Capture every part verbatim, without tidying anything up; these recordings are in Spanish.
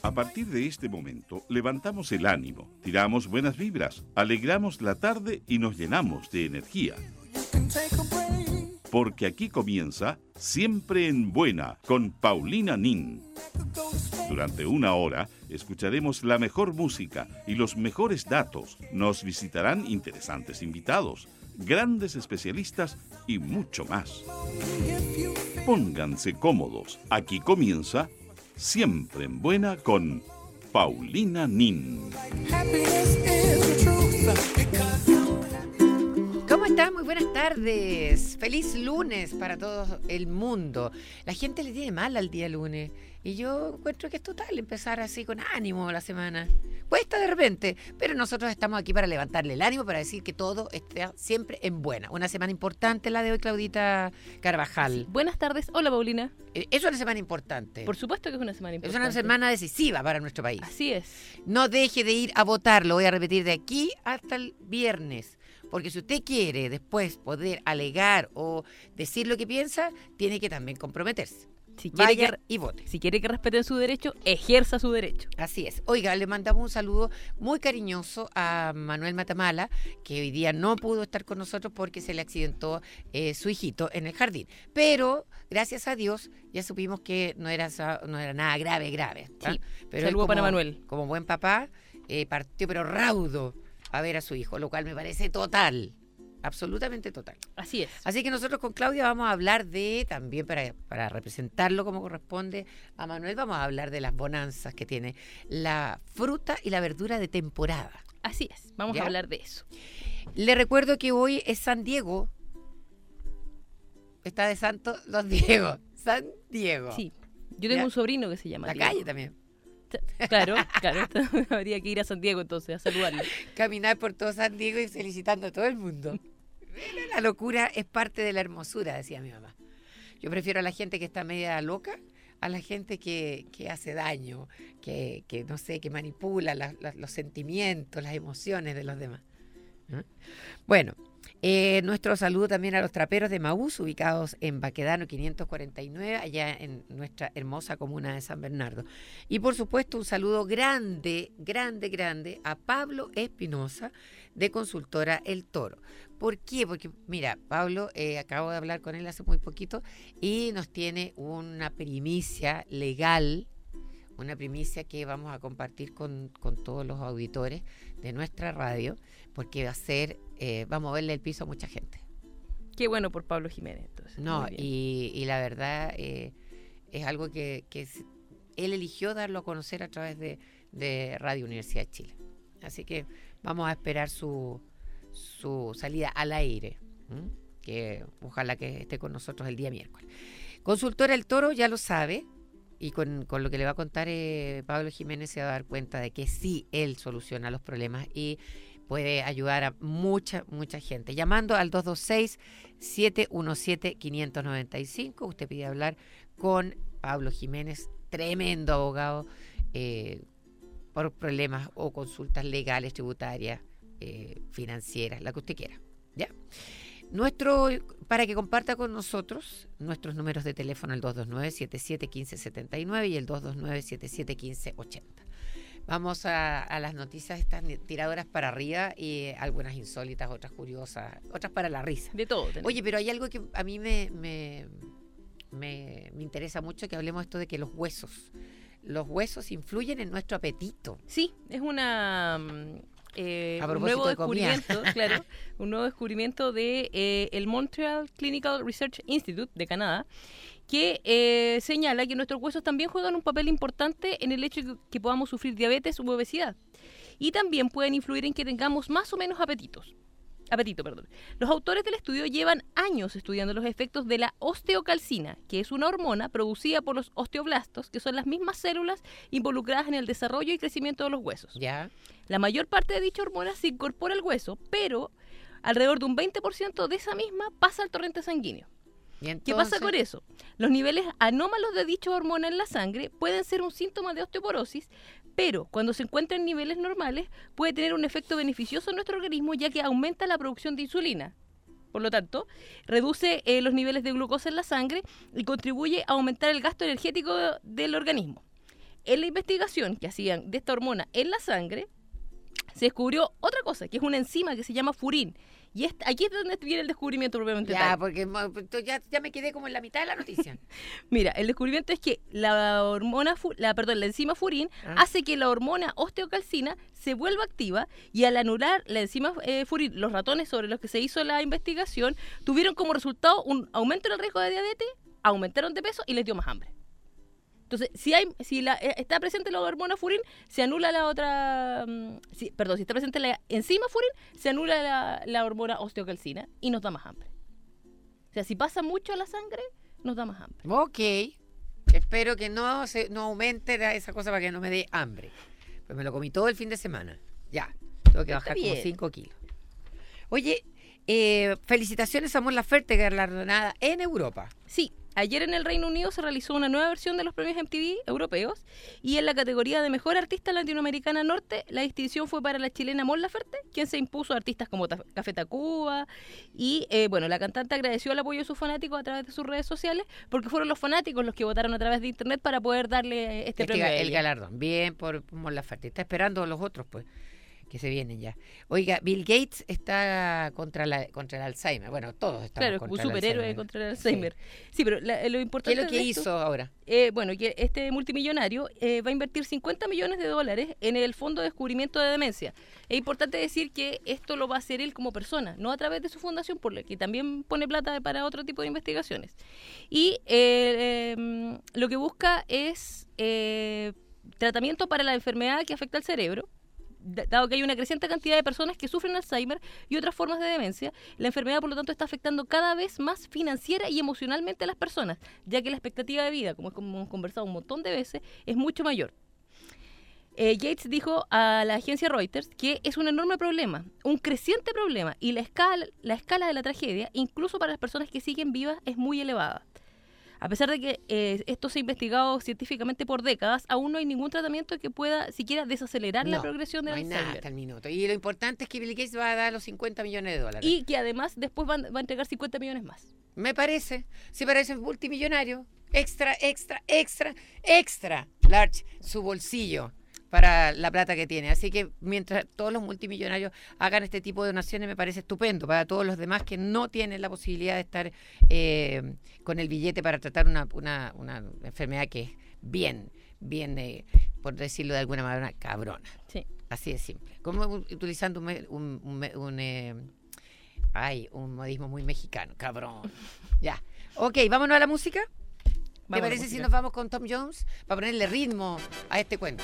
A partir de este momento, levantamos el ánimo, tiramos buenas vibras, alegramos la tarde y nos llenamos de energía. Porque aquí comienza Siempre en Buena con Paulina Nin. Durante una hora escucharemos la mejor música y los mejores datos. Nos visitarán interesantes invitados, grandes especialistas y mucho más. Pónganse cómodos. Aquí comienza Siempre en Buena con Paulina Nin. ¿Cómo están? Muy buenas tardes. Feliz lunes para todo el mundo. La gente le tiene mal al día lunes y yo encuentro que es total empezar así con ánimo la semana. Cuesta de repente, pero nosotros estamos aquí para levantarle el ánimo, para decir que todo está siempre en buena. Una semana importante la de hoy, Claudita Carvajal. Sí. Buenas tardes. Hola, Paulina. Eh, Es una semana importante. Por supuesto que es una semana Es importante. una semana decisiva para nuestro país. Así es. No deje de ir a votar, lo voy a repetir de aquí hasta el viernes. Porque si usted quiere después poder alegar o decir lo que piensa, tiene que también comprometerse. Si quiere, Vaya que, y vote. si quiere que respeten su derecho, ejerza su derecho. Así es. Oiga, le mandamos un saludo muy cariñoso a Manuel Matamala, que hoy día no pudo estar con nosotros porque se le accidentó eh, su hijito en el jardín. Pero, gracias a Dios, ya supimos que no era, no era nada grave, grave. ¿tá? Sí. Pero Saludo él como, para Manuel. Como buen papá, eh, partió pero raudo a ver a su hijo, lo cual me parece total. Absolutamente total. Así es. Así que nosotros con Claudia vamos a hablar de, también para, para representarlo como corresponde a Manuel, vamos a hablar de las bonanzas que tiene la fruta y la verdura de temporada. Así es. Vamos ¿Ya? a hablar de eso. Le recuerdo que hoy es San Diego. Está de santo los Diegos. San Diego. Sí. Yo tengo ¿Ya? un sobrino que se llama La Diego. calle también. Claro, claro. Habría que ir a San Diego entonces a saludarlo. Caminar por todo San Diego y felicitando a todo el mundo. La locura es parte de la hermosura, decía mi mamá. Yo prefiero a la gente que está media loca a la gente que, que hace daño, que, que no sé, que manipula la, la, los sentimientos, las emociones de los demás. ¿Eh? Bueno, eh, nuestro saludo también a los traperos de Maús, ubicados en Baquedano quinientos cuarenta y nueve, allá en nuestra hermosa comuna de San Bernardo. Y por supuesto un saludo grande, grande, grande a Pablo Espinosa, de Consultora El Toro. ¿Por qué? Porque, mira, Pablo, eh, acabo de hablar con él hace muy poquito y nos tiene una primicia legal, una primicia que vamos a compartir con, con todos los auditores de nuestra radio, porque va a ser, eh, vamos a verle el piso a mucha gente. Qué bueno por Pablo Jiménez, entonces. No, y, y la verdad eh, es algo que, que es, él eligió darlo a conocer a través de, de Radio Universidad de Chile. Así que vamos a esperar su, su salida al aire, ¿m? que ojalá que esté con nosotros el día miércoles. Consultora El Toro ya lo sabe, y con, con lo que le va a contar eh, Pablo Jiménez se va a dar cuenta de que sí, él soluciona los problemas y puede ayudar a mucha, mucha gente. Llamando al dos dos seis, siete uno siete, cinco nueve cinco, usted pide hablar con Pablo Jiménez, tremendo abogado, eh, por problemas o consultas legales, tributarias, eh, financieras, la que usted quiera. ¿Ya? Nuestro, para que comparta con nosotros nuestros números de teléfono, el dos dos nueve, siete siete uno cinco siete nueve y el dos dos nueve, siete siete uno cinco ocho cero. Vamos a, a las noticias, estas tiradoras para arriba y algunas insólitas, otras curiosas, otras para la risa. De todo. Tenemos. Oye, pero hay algo que a mí me, me, me, me interesa mucho, que hablemos esto de que los huesos, los huesos influyen en nuestro apetito. Sí, es una... Eh, a un propósito nuevo de comida. descubrimiento, claro, un nuevo descubrimiento de eh, el Montreal Clinical Research Institute de Canadá, que eh, señala que nuestros huesos también juegan un papel importante en el hecho de que podamos sufrir diabetes u obesidad, y también pueden influir en que tengamos más o menos apetitos. Apetito, perdón. Los autores del estudio llevan años estudiando los efectos de la osteocalcina, que es una hormona producida por los osteoblastos, que son las mismas células involucradas en el desarrollo y crecimiento de los huesos. ¿Ya? La mayor parte de dicha hormona se incorpora al hueso, pero alrededor de un veinte por ciento de esa misma pasa al torrente sanguíneo. ¿Y entonces? ¿Qué pasa con eso? Los niveles anómalos de dicha hormona en la sangre pueden ser un síntoma de osteoporosis, pero cuando se encuentra en niveles normales puede tener un efecto beneficioso en nuestro organismo, ya que aumenta la producción de insulina. Por lo tanto, reduce eh, los niveles de glucosa en la sangre y contribuye a aumentar el gasto energético de, del organismo. en la investigación que hacían de esta hormona en la sangre, se descubrió otra cosa, que es una enzima que se llama furín. Y es, aquí es donde viene el descubrimiento propiamente Ya, tal. porque ya, ya me quedé como en la mitad de la noticia. Mira, el descubrimiento es que la hormona, la, perdón, la enzima furín ¿Ah? hace que la hormona osteocalcina se vuelva activa, y al anular la enzima eh, furín, los ratones sobre los que se hizo la investigación tuvieron como resultado un aumento en el riesgo de diabetes, aumentaron de peso y les dio más hambre. Entonces, si hay, si la, está presente la hormona furín, se anula la otra... Um, si, perdón, si está presente la enzima furín, se anula la, la hormona osteocalcina y nos da más hambre. O sea, si pasa mucho a la sangre, nos da más hambre. Ok. Espero que no, se, no aumente esa cosa para que no me dé hambre. Pues me lo comí todo el fin de semana. Ya, tengo que Está bajar bien. como cinco kilos. Oye, eh, felicitaciones a Mon Laferte, galardonada en Europa. Sí. Ayer en el Reino Unido se realizó una nueva versión de los premios M T V europeos, y en la categoría de Mejor Artista Latinoamericana Norte, la distinción fue para la chilena Mon Laferte, quien se impuso a artistas como Ta- Café Tacuba, y eh, bueno, la cantante agradeció el apoyo de sus fanáticos a través de sus redes sociales, porque fueron los fanáticos los que votaron a través de internet para poder darle este, Este premio ga- a el ella. galardón. Bien por Mon Laferte. Está esperando a los otros, pues, que se vienen ya. Oiga, Bill Gates está contra la contra el Alzheimer. Bueno, todos estamos Claro, como contra el superhéroe Alzheimer. contra el Alzheimer. Sí, sí pero la, lo ¿Qué importante es lo que de esto- hizo ahora? Eh, bueno, que este multimillonario eh, va a invertir cincuenta millones de dólares en el Fondo de Descubrimiento de Demencia. Es importante decir que esto lo va a hacer él como persona, no a través de su fundación, por la que también pone plata para otro tipo de investigaciones. Y eh, eh, lo que busca es eh, tratamiento para la enfermedad que afecta al cerebro. Dado que hay una creciente cantidad de personas que sufren Alzheimer y otras formas de demencia, la enfermedad, por lo tanto, está afectando cada vez más financiera y emocionalmente a las personas, ya que la expectativa de vida, como hemos conversado un montón de veces, es mucho mayor. Eh, Gates dijo a la agencia Reuters que es un enorme problema, un creciente problema, y la escala, la escala de la tragedia, incluso para las personas que siguen vivas, es muy elevada. A pesar de que eh, esto se ha investigado científicamente por décadas, aún no hay ningún tratamiento que pueda siquiera desacelerar la No, progresión de no hay nada Alzheimer. hasta el minuto. Y lo importante es que Bill Gates va a dar los cincuenta millones de dólares. Y que además después van- va a entregar cincuenta millones más. Me parece. Sí, parece multimillonario. Extra, extra, extra, extra large su bolsillo para la plata que tiene. Así que mientras todos los multimillonarios hagan este tipo de donaciones, me parece estupendo para todos los demás que no tienen la posibilidad de estar eh, con el billete para tratar una, una, una enfermedad que es bien, bien, eh, por decirlo de alguna manera, cabrona. Sí. Así de simple. Como utilizando un, me- un, un, me- un, eh, ay, un modismo muy mexicano, cabrón. Ya. Ok, vámonos a la música. ¿Te Vamos a la parece si música. nos vamos con Tom Jones para ponerle ritmo a este cuento?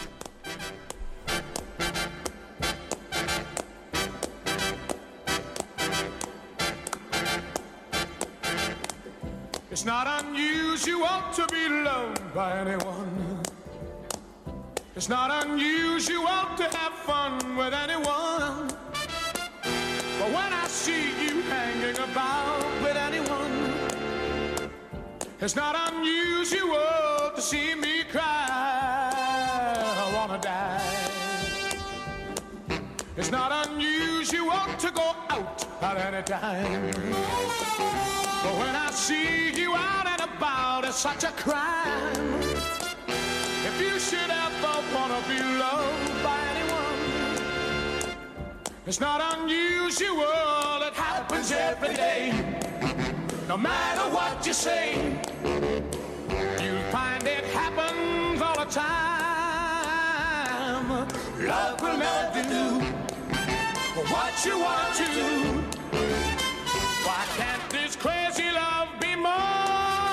It's not unusual to be loved by anyone. It's not unusual to have fun with anyone. But when I see you hanging about with anyone, it's not unusual to see me cry. I wanna die. It's not unusual to go out at any time. But when I see you out and about, it's such a crime. If you should ever wanna be loved by anyone, it's not unusual, it happens every day. No matter what you say, you'll find it happens all the time. Love will never do what you want to do. Why can't this crazy love be more?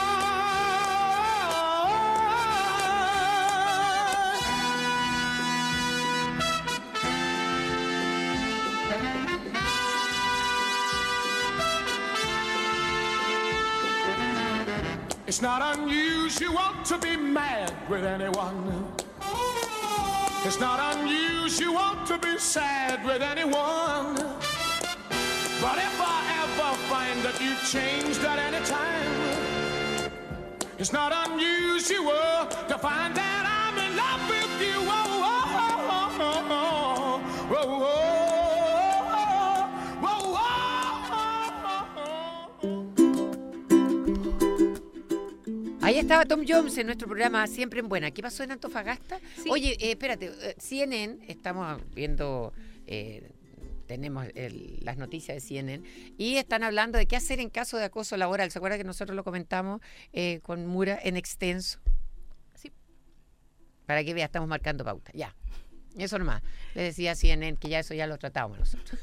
It's not unusual to be mad with anyone. It's not unusual to be sad with anyone. But if I ever find that you've changed at any time, it's not unusual to find that I'm in love with you. Whoa, whoa, whoa, whoa, whoa, whoa, whoa, whoa. ¿Hay Ahí estaba Tom Jones en nuestro programa Siempre en Buena. ¿Qué pasó en Antofagasta? Sí. Oye, eh, espérate, eh, C N N, estamos viendo, eh, tenemos el- las noticias de C N N, y están hablando de qué hacer en caso de acoso laboral. ¿Se acuerda que nosotros lo comentamos eh, con Mura en extenso? Sí. Para que vea, estamos marcando pauta. Ya. Eso nomás. Le decía a C N N que ya eso ya lo tratábamos nosotros.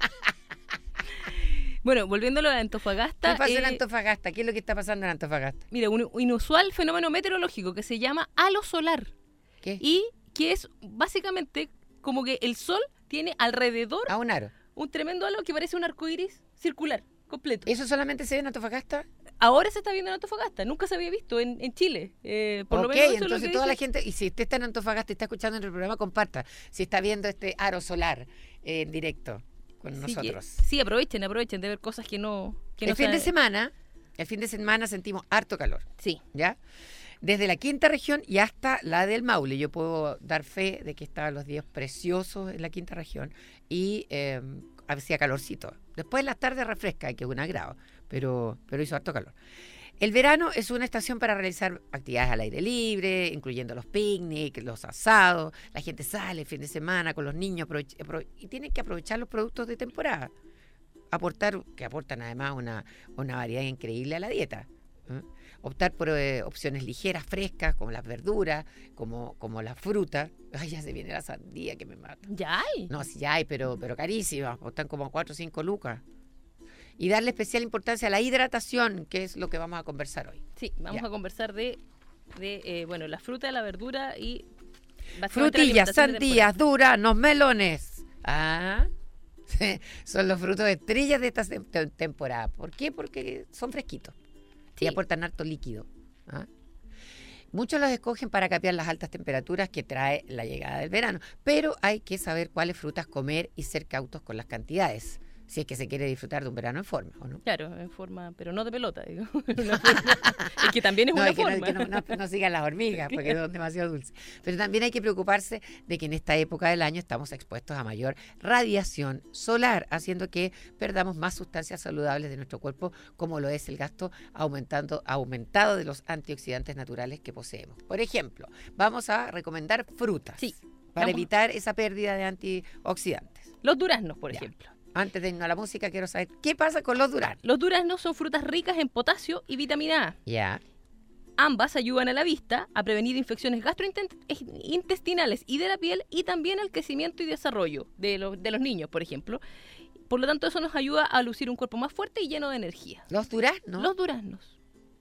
Bueno, volviendo a lo de Antofagasta. ¿Qué pasa en eh, Antofagasta? ¿Qué es lo que está pasando en Antofagasta? Mira, un inusual fenómeno meteorológico que se llama halo solar ¿Qué? y que es básicamente como que el sol tiene alrededor A un aro. un tremendo halo que parece un arco iris circular completo. ¿Eso solamente se ve en Antofagasta? Ahora se está viendo en Antofagasta, nunca se había visto en, en Chile. Eh, por lo Ok, menos eso es lo entonces que toda la dice. gente, y si usted está en Antofagasta y está escuchando en el programa, comparta. Si está viendo este aro solar eh, en directo con Sí, nosotros. que- sí, aprovechen, aprovechen de ver cosas que no. Que El no fin de saben. semana, el fin de semana sentimos harto calor, Sí. ¿ya? Desde la quinta región y hasta la del Maule. Yo puedo dar fe de que estaban los días preciosos en la quinta región y eh, hacía calorcito. Después en las tardes refresca, que es un agrado, pero, pero hizo harto calor. El verano es una estación para realizar actividades al aire libre, incluyendo los picnics, los asados. La gente sale el fin de semana con los niños aprovech- apro- y tienen que aprovechar los productos de temporada. Aportar, que aportan además una, una variedad increíble a la dieta. ¿eh? Optar por eh, opciones ligeras, frescas, como las verduras, como, como la fruta. Ay, ya se viene la sandía que me mata. Ya hay. No, sí hay, pero, pero carísimas. Están como a cuatro o cinco lucas. Y darle especial importancia a la hidratación, que es lo que vamos a conversar hoy. Sí, vamos Ya. a conversar de, de eh, bueno, la fruta, la verdura y básicamente la Frutillas, alimentación de sandías, duranos, melones. Ah, son los frutos estrellas de esta tem- tem- temporada. ¿Por qué? Porque son fresquitos Sí. y aportan harto líquido. ¿ah? Muchos los escogen para capear las altas temperaturas que trae la llegada del verano, pero hay que saber cuáles frutas comer y ser cautos con las cantidades, si es que se quiere disfrutar de un verano en forma, ¿o no? Claro, en forma, pero no de pelota, digo. Una forma- es que también es No, una es que, no, forma. que no, no- no sigan las hormigas porque son demasiado dulces. Pero también hay que preocuparse de que en esta época del año estamos expuestos a mayor radiación solar, haciendo que perdamos más sustancias saludables de nuestro cuerpo, como lo es el gasto aumentando, aumentado de los antioxidantes naturales que poseemos. Por ejemplo, vamos a recomendar frutas Sí, para vamos. evitar esa pérdida de antioxidantes. Los duraznos, por Ya. ejemplo. Antes de irnos a la música, quiero saber qué pasa con los duraznos. Los duraznos son frutas ricas en potasio y vitamina A. Ya. Ambas ayudan a la vista, a prevenir infecciones gastrointestinales y de la piel y también al crecimiento y desarrollo de los, de los niños, por ejemplo. Por lo tanto, eso nos ayuda a lucir un cuerpo más fuerte y lleno de energía. Los duraznos. Los duraznos.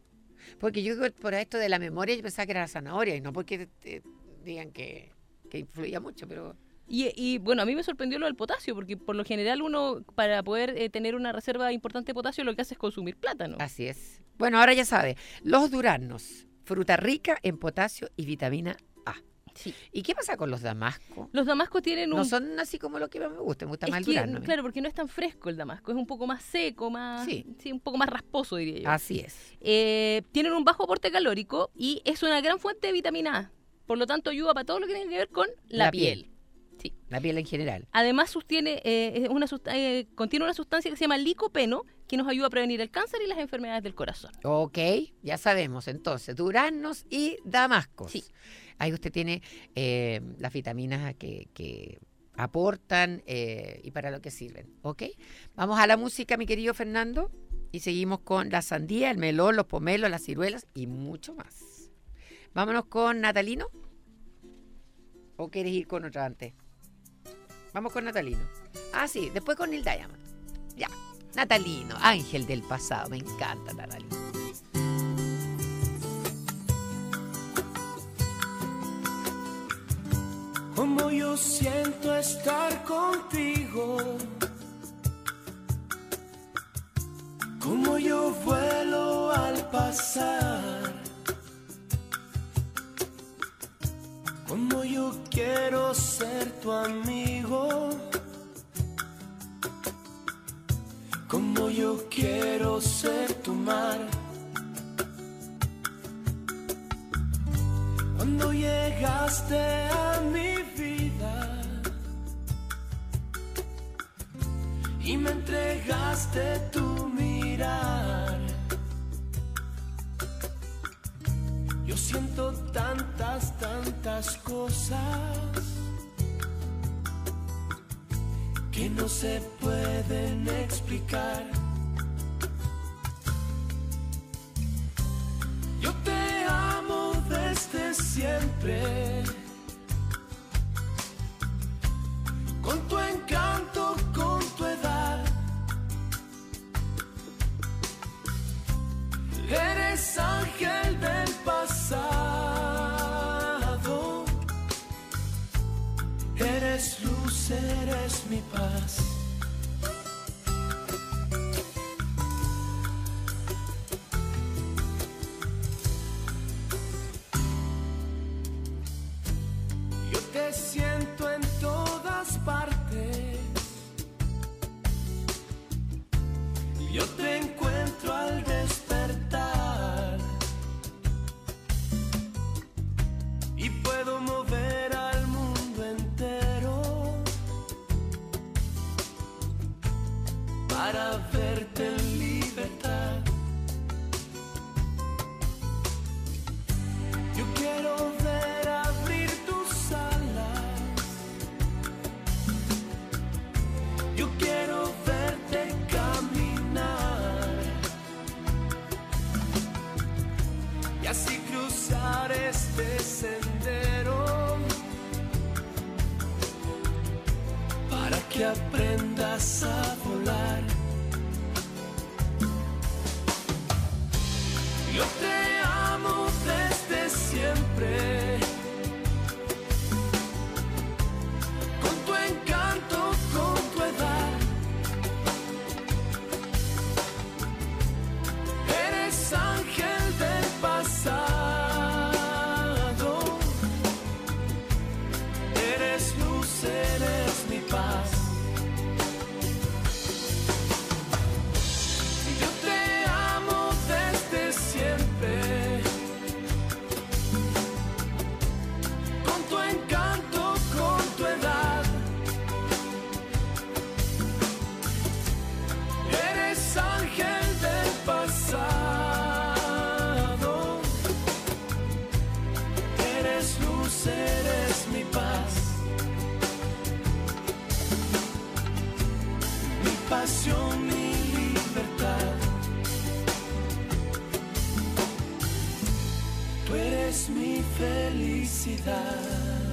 Porque yo digo, por esto de la memoria, yo pensaba que era la zanahoria, y no porque eh, digan que, que influía mucho, pero... Y, y, bueno, a mí me sorprendió lo del potasio, porque por lo general uno, para poder eh, tener una reserva importante de potasio, lo que hace es consumir plátano. Así es. Bueno, ahora ya sabe, los duraznos, fruta rica en potasio y vitamina A. Sí. ¿Y qué pasa con los damascos? Los damascos tienen un... No son así como lo que más me gusta, me gusta es más el que, durazno. a mí. claro, porque no es tan fresco el damasco, es un poco más seco, más Sí. un poco más rasposo, diría yo. Así es. Eh, tienen un bajo aporte calórico y es una gran fuente de vitamina A. Por lo tanto, ayuda para todo lo que tiene que ver con la, La piel. piel. Sí. La piel en general. Además, sostiene, eh, es una sust- eh, contiene una sustancia que se llama licopeno, que nos ayuda a prevenir el cáncer y las enfermedades del corazón. Ok, ya sabemos entonces, duraznos y damascos. Sí. Ahí usted tiene eh, las vitaminas que, que aportan eh, y para lo que sirven. Ok, vamos a la música, mi querido Fernando, y seguimos con la sandía, el melón, los pomelos, las ciruelas y mucho más. Vámonos con Natalino. ¿O quieres ir con otra antes? Vamos con Natalino. Ah, sí, después con Neil Diamond. Ya, Natalino, ángel del pasado, me encanta Natalino. Como yo siento estar contigo, como yo vuelo al pasar, como yo quiero ser tu amigo, como yo quiero ser tu mar. Cuando llegaste a mi vida y me entregaste tu mirar, Yo siento tantas, tantas cosas que no se pueden explicar. Yo te amo desde siempre, con tu encanto, con tu edad. Eres ángel del pasado, eres luz, eres mi paz. Yo te siento en todas partes, yo te encuentro al despertar y puedo mover al mundo entero para verte en libertad. Yo quiero ver abrir tus alas, yo quiero verte caminar y así cruzar este sendero para que aprendas a volar. Yo te amo desde siempre, con tu encanto, con tu edad. Eres ángel del pasado, eres luz, eres mi paz. Yo te amo desde siempre, con tu encanto, con tu edad. Eres ángel del pasado, eres luz, eres mi paz. Mi pasión, mi libertad. Tú eres mi felicidad.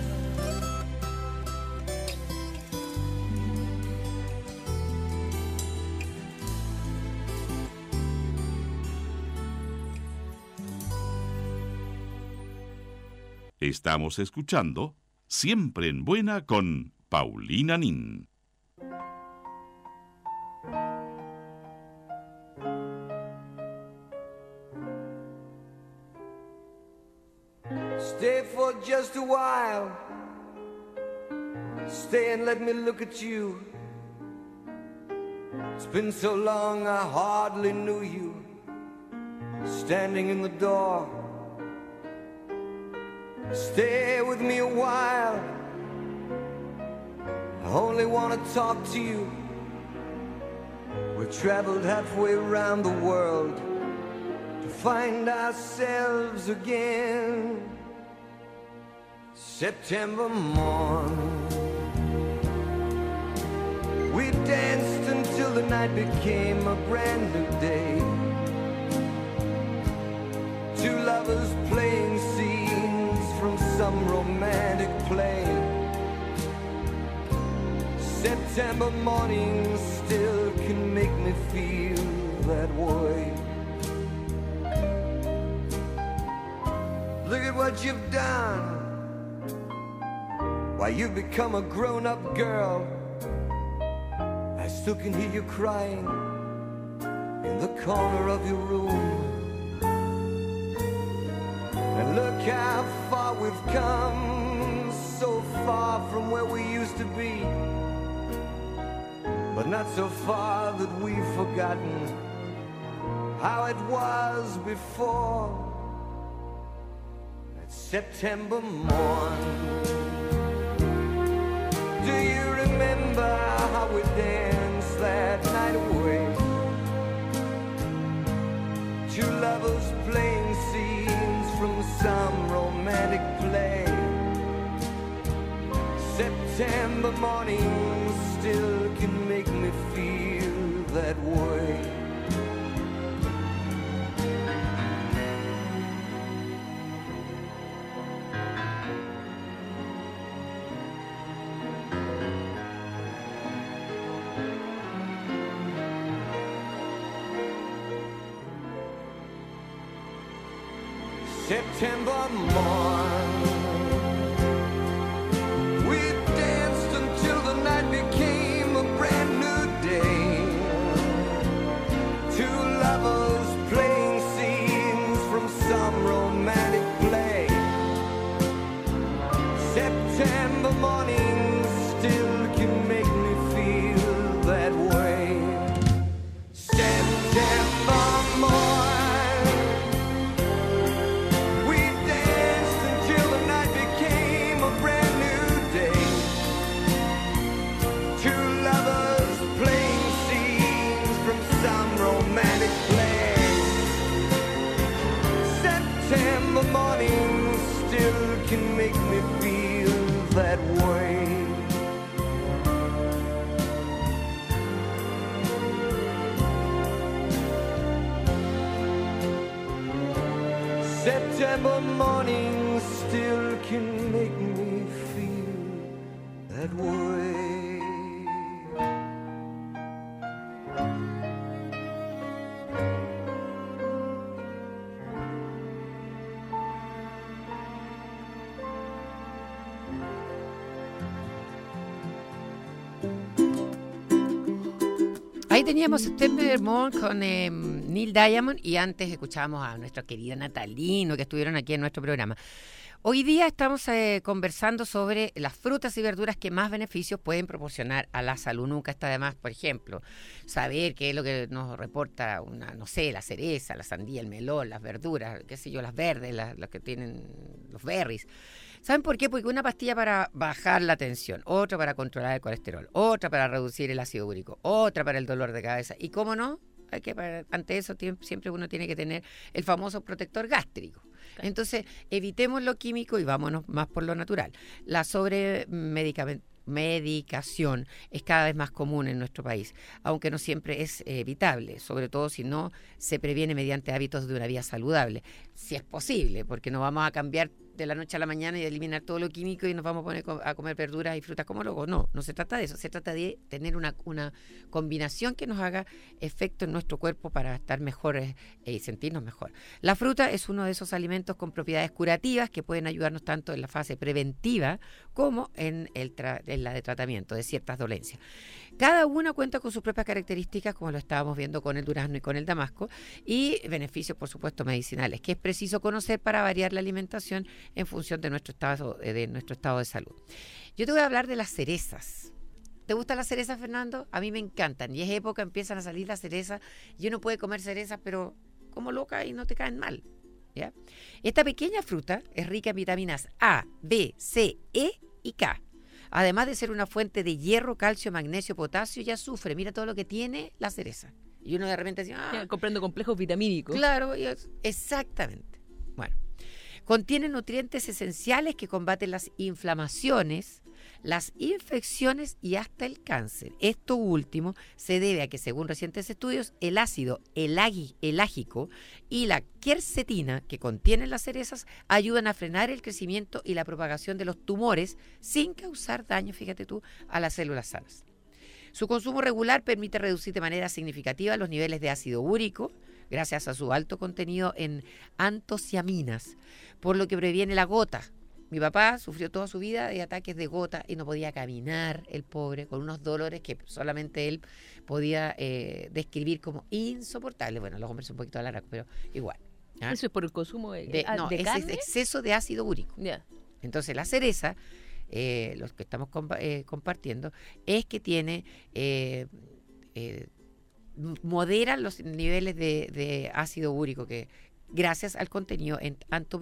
Estamos escuchando Siempre en Buena con Paulina Nin. Stay for just a while. Stay and let me look at you. It's been so long I hardly knew you. Standing in the door. Stay with me a while. I only want to talk to you. We've traveled halfway around the world to find ourselves again. September morn, we danced until the night became a brand new day. Two lovers playing scenes from some romantic play. September morning still can make me feel that way. Look at what you've done. Why, you've become a grown-up girl. I still can hear you crying in the corner of your room. And look how far we've come, so far from where we used to be, but not so far that we've forgotten how it was before. That September morn. Do you remember how we danced that night away? Two lovers playing scenes from some September morning still can make me feel that way. September morn, we danced until the night became a brand new day. Two lovers playing scenes from some romantic play. September morning still can make me feel that way. September morning. Morning still can make me feel that way. September morning still can make me feel that way. Ahí teníamos September Morn con eh, Neil Diamond y antes escuchábamos a nuestro querido Natalino que estuvieron aquí en nuestro programa. Hoy día estamos eh, conversando sobre las frutas y verduras que más beneficios pueden proporcionar a la salud. Nunca está de más, por ejemplo, saber qué es lo que nos reporta una, no sé, la cereza, la sandía, el melón, las verduras, qué sé yo, las verdes, las, las que tienen los berries. ¿Saben por qué? Porque una pastilla para bajar la tensión, otra para controlar el colesterol, otra para reducir el ácido úrico, otra para el dolor de cabeza. Y cómo no, hay que para, ante eso siempre uno tiene que tener el famoso protector gástrico. Entonces, evitemos lo químico y vámonos más por lo natural. La sobremedicación medicación es cada vez más común en nuestro país, aunque no siempre es eh, evitable, sobre todo si no se previene mediante hábitos de una vida saludable, si es posible, porque no vamos a cambiar de la noche a la mañana y eliminar todo lo químico y nos vamos a poner a comer verduras y frutas como locos. No, no se trata de eso, se trata de tener una, una combinación que nos haga efecto en nuestro cuerpo para estar mejores y eh, sentirnos mejor. La fruta es uno de esos alimentos con propiedades curativas que pueden ayudarnos tanto en la fase preventiva como en, el tra- en la de tratamiento de ciertas dolencias. Cada una cuenta con sus propias características, como lo estábamos viendo con el durazno y con el damasco, y beneficios, por supuesto, medicinales, que es preciso conocer para variar la alimentación en función de nuestro estado de nuestro estado de salud. Yo te voy a hablar de las cerezas. ¿Te gustan las cerezas, Fernando? A mí me encantan. Y es época, empiezan a salir las cerezas. Y uno puede comer cerezas, pero como loca y no te caen mal, ¿ya? Esta pequeña fruta es rica en vitaminas A, B, C, E y K. Además de ser una fuente de hierro, calcio, magnesio, potasio y azufre. Mira todo lo que tiene la cereza. Y uno de repente dice, ah, comprando complejos vitamínicos. Claro, exactamente. Bueno, contiene nutrientes esenciales que combaten las inflamaciones, las infecciones y hasta el cáncer. Esto último se debe a que, según recientes estudios, el ácido elagi- elágico y la quercetina que contienen las cerezas ayudan a frenar el crecimiento y la propagación de los tumores sin causar daño, fíjate tú, a las células sanas. Su consumo regular permite reducir de manera significativa los niveles de ácido úrico, gracias a su alto contenido en antociaminas, por lo que previene la gota. Mi papá sufrió toda su vida de ataques de gota y no podía caminar, el pobre, con unos dolores que solamente él podía eh, describir como insoportables. Bueno, los hombres son un poquito alaracos, pero igual. ¿Ah? ¿Eso es por el consumo de, de, no, de es carne? exceso de ácido úrico. Yeah. Entonces, la cereza, eh, los que estamos compa- eh, compartiendo, es que tiene... Eh, eh, modera los niveles de, de ácido úrico que gracias al contenido en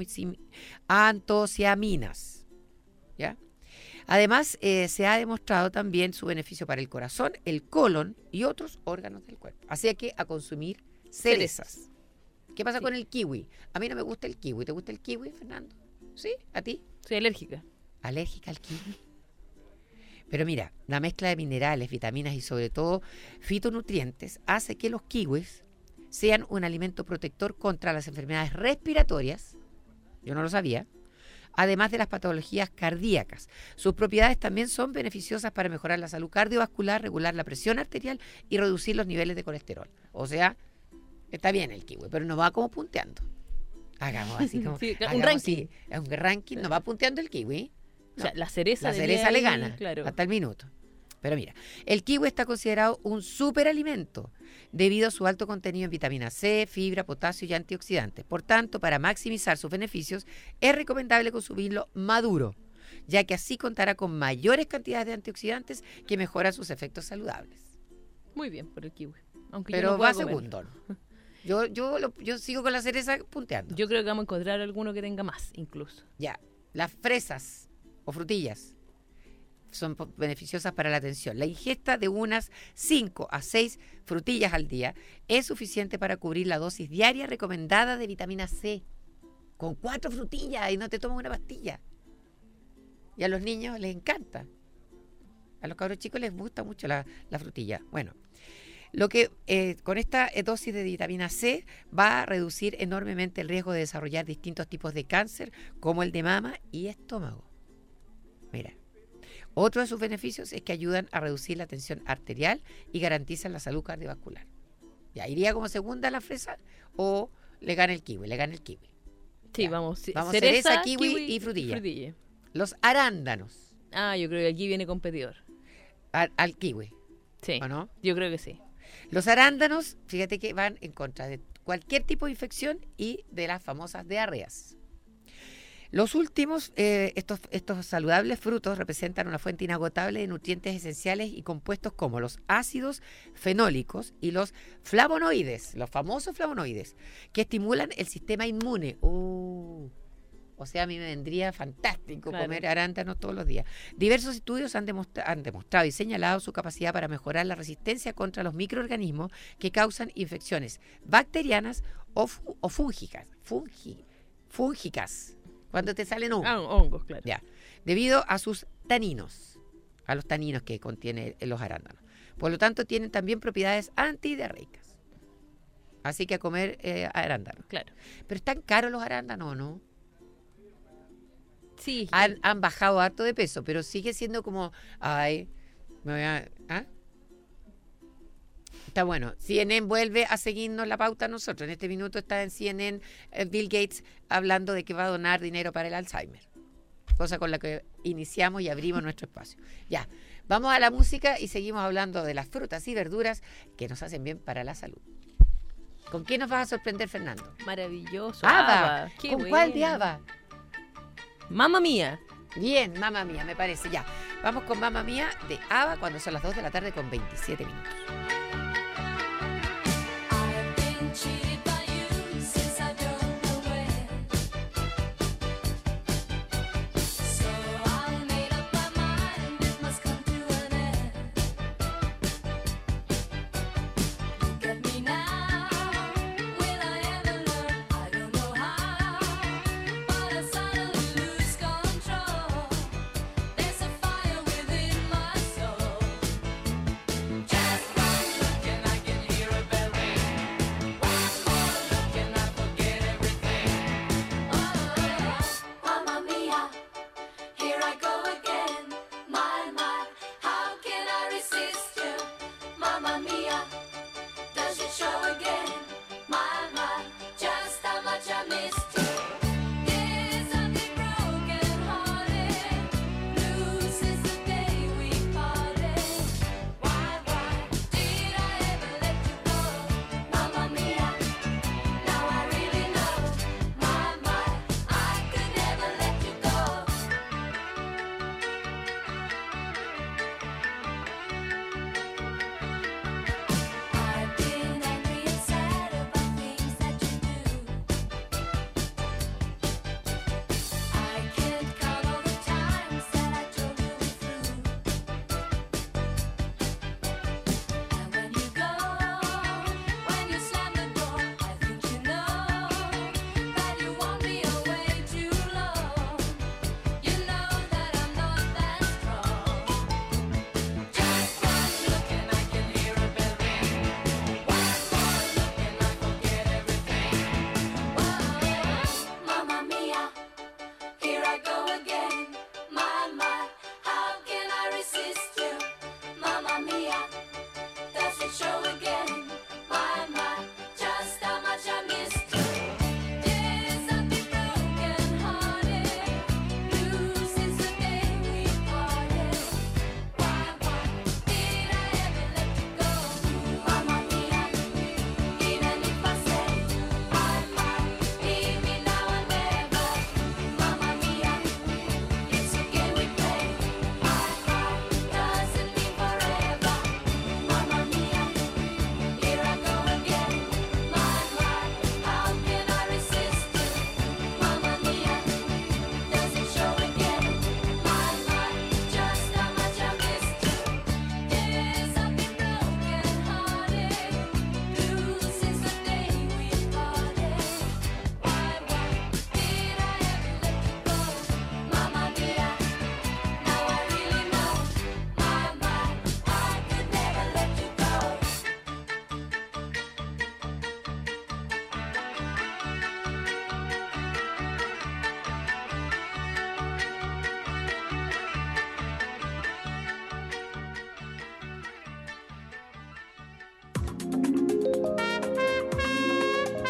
antociaminas, ¿ya? Además, eh, se ha demostrado también su beneficio para el corazón, el colon y otros órganos del cuerpo. Así que a consumir cerezas. ¿Qué pasa sí. con el kiwi? A mí no me gusta el kiwi. ¿Te gusta el kiwi, Fernando? ¿Sí? ¿A ti? Soy alérgica. ¿Alérgica al kiwi? Pero mira, la mezcla de minerales, vitaminas y sobre todo fitonutrientes hace que los kiwis sean un alimento protector contra las enfermedades respiratorias, yo no lo sabía, además de las patologías cardíacas. Sus propiedades también son beneficiosas para mejorar la salud cardiovascular, regular la presión arterial y reducir los niveles de colesterol. O sea, está bien el kiwi, pero no va como punteando. Hagamos así como... Sí, un hagamos ranking. así, un ranking, no va punteando el kiwi. O sea, la cereza, La de cereza le gana, claro. hasta el minuto. Pero mira, el kiwi está considerado un superalimento debido a su alto contenido en vitamina C, fibra, potasio y antioxidantes. Por tanto, para maximizar sus beneficios, es recomendable consumirlo maduro, ya que así contará con mayores cantidades de antioxidantes que mejoran sus efectos saludables. Muy bien por el kiwi. Aunque yo Pero no va pueda comer. segundo, ¿no? Yo, yo, lo- yo sigo con la cereza punteando. Yo creo que vamos a encontrar alguno que tenga más, incluso. Ya, las fresas o frutillas son po- beneficiosas para la atención. La ingesta de unas cinco a seis frutillas al día es suficiente para cubrir la dosis diaria recomendada de vitamina C. Con cuatro frutillas y no te tomas una pastilla. Y a los niños les encanta. A los cabros chicos les gusta mucho la, la frutilla. Bueno, lo que eh, con esta eh, dosis de vitamina C va a reducir enormemente el riesgo de desarrollar distintos tipos de cáncer, como el de mama y estómago. Mira, otro de sus beneficios es que ayudan a reducir la tensión arterial y garantizan la salud cardiovascular. ¿Ya iría como segunda la fresa o le gana el kiwi? Le gana el kiwi. Sí, Ya. vamos. ce- Vamos, cereza, cereza, kiwi y frutilla. Los arándanos Ah, yo creo que aquí viene competidor. al, al kiwi, Sí, ¿o no? yo creo que sí. Los arándanos, fíjate que van en contra de cualquier tipo de infección y de las famosas diarreas. Los últimos, eh, estos, estos saludables frutos representan una fuente inagotable de nutrientes esenciales y compuestos como los ácidos fenólicos y los flavonoides, los famosos flavonoides, que estimulan el sistema inmune. Uh, o sea, a mí me vendría fantástico Claro. comer arándanos todos los días. Diversos estudios han, demostra- han demostrado y señalado su capacidad para mejorar la resistencia contra los microorganismos que causan infecciones bacterianas o, fu- o fúngicas. Fungi, fúngicas. Cuando te salen hongos. Ah, hongos, claro. Ya. Debido a sus taninos, a los taninos que contienen los arándanos. Por lo tanto, tienen también propiedades antidiarreicas. Así que a comer eh, arándanos. Claro. Pero están caros los arándanos, ¿no? Sí, Han, han bajado harto de peso, pero sigue siendo como, ay, me voy a... ¿ah? Está bueno. C N N vuelve a seguirnos la pauta a nosotros. En este minuto está en C N N eh, Bill Gates hablando de que va a donar dinero para el Alzheimer. Cosa con la que iniciamos y abrimos nuestro espacio. Ya, vamos a la música y seguimos hablando de las frutas y verduras que nos hacen bien para la salud. ¿Con qué nos vas a sorprender, Fernando? maravilloso. ¡Ava! Ava, qué ¿Con cuál de bueno. Ava? Mamma mía. Bien, Mamma Mía, me parece. Ya, vamos con Mamma Mía de Ava cuando son las dos de la tarde con veintisiete minutos. I've been cheated by you since I don't know where. So I made up my mind it must come to an end. Look at me now, will I ever learn? I don't know how, but I suddenly lose control. There's a fire within my soul. Just one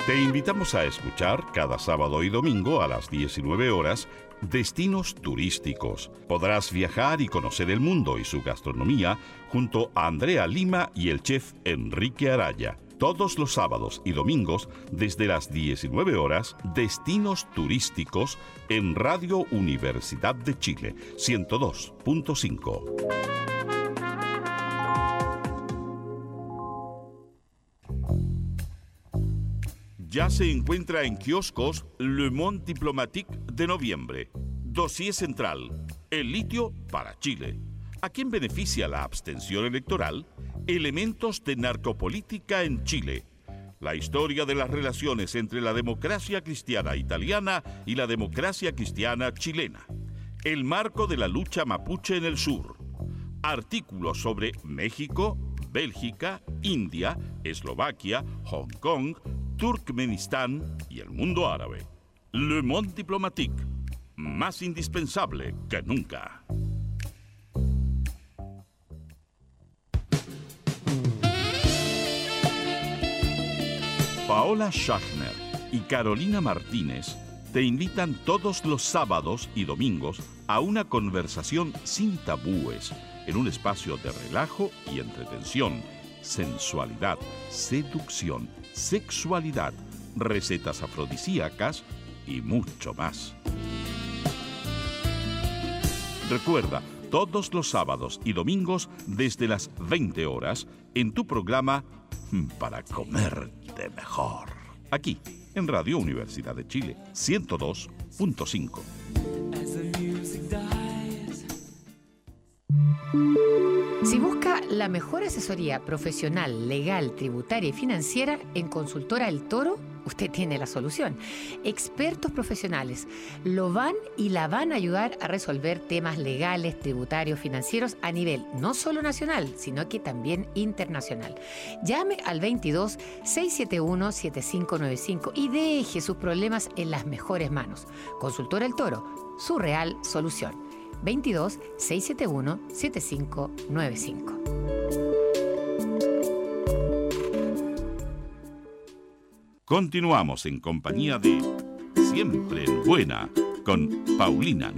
Te invitamos a escuchar cada sábado y domingo a las diecinueve horas Destinos Turísticos. Podrás viajar y conocer el mundo y su gastronomía junto a Andrea Lima y el chef Enrique Araya. Todos los sábados y domingos desde las diecinueve horas, Destinos Turísticos en Radio Universidad de Chile, ciento dos punto cinco. Ya se encuentra en kioscos Le Monde Diplomatique de noviembre. Dossier central, el litio para Chile. ¿A quién beneficia la abstención electoral? Elementos de narcopolítica en Chile. La historia de las relaciones entre la democracia cristiana italiana y la democracia cristiana chilena. El marco de la lucha mapuche en el sur. Artículos sobre México, Bélgica, India, Eslovaquia, Hong Kong, Turkmenistán y el mundo árabe. Le Monde Diplomatique, más indispensable que nunca. Paola Schachner y Carolina Martínez te invitan todos los sábados y domingos a una conversación sin tabúes, en un espacio de relajo y entretención, sensualidad, seducción, sexualidad, recetas afrodisíacas y mucho más. Recuerda, todos los sábados y domingos desde las veinte horas en tu programa Para Comerte Mejor. Aquí, en Radio Universidad de Chile, ciento dos punto cinco. Si busca la mejor asesoría profesional, legal, tributaria y financiera en Consultora El Toro, usted tiene la solución. Expertos profesionales lo van y la van a ayudar a resolver temas legales, tributarios, financieros a nivel no solo nacional, sino que también internacional. Llame al veintidós, seiscientos setenta y uno, setenta y cinco noventa y cinco y deje sus problemas en las mejores manos. Consultora El Toro, su real solución. veintidós, seiscientos setenta y uno, setenta y cinco noventa y cinco. Continuamos en compañía de Siempre en Buena con Paulina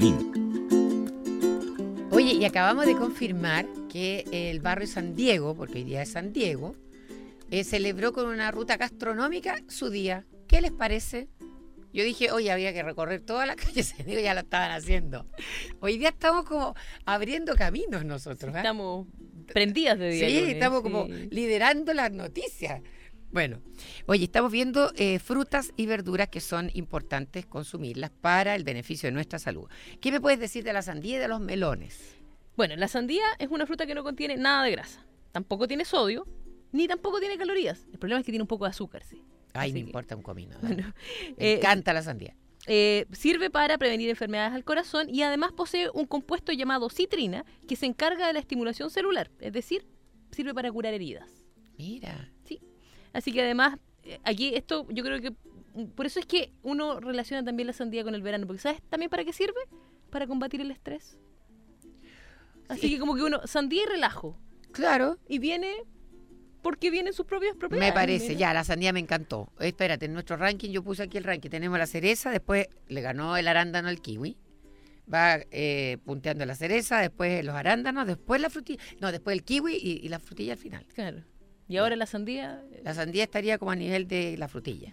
Nin. Oye, y acabamos de confirmar que el barrio San Diego, porque hoy día es San Diego, eh, celebró con una ruta gastronómica su día. ¿Qué les parece? Yo dije, oye, había que recorrer toda la calle San Diego, ya lo estaban haciendo. Hoy día estamos como abriendo caminos nosotros. ¿eh? Estamos prendidas de día. Sí, lunes, estamos sí. como liderando las noticias. Bueno, oye, estamos viendo eh, frutas y verduras que son importantes consumirlas para el beneficio de nuestra salud. ¿Qué me puedes decir de la sandía y de los melones? Bueno, la sandía es una fruta que no contiene nada de grasa. Tampoco tiene sodio, ni tampoco tiene calorías. El problema es que tiene un poco de azúcar, sí. Ay, Así me que, importa un comino. ¿eh? bueno, Me eh, encanta la sandía. Eh, sirve para prevenir enfermedades al corazón y además posee un compuesto llamado citrina que se encarga de la estimulación celular, es decir, sirve para curar heridas. Mira. Sí. Así que además, eh, aquí esto yo creo que, por eso es que uno relaciona también la sandía con el verano, porque ¿sabes también para qué sirve? Para combatir el estrés. Así Sí. que como que uno, sandía y relajo, Claro. y viene porque vienen sus propias propiedades. Me parece, mira. ya, la sandía me encantó. Espérate, en nuestro ranking, yo puse aquí el ranking, tenemos la cereza, después le ganó el arándano al kiwi, va eh, punteando la cereza, después los arándanos, después la frutilla, no, después el kiwi y, y la frutilla al final. Claro. Y ahora la sandía... La sandía estaría como a nivel de la frutilla.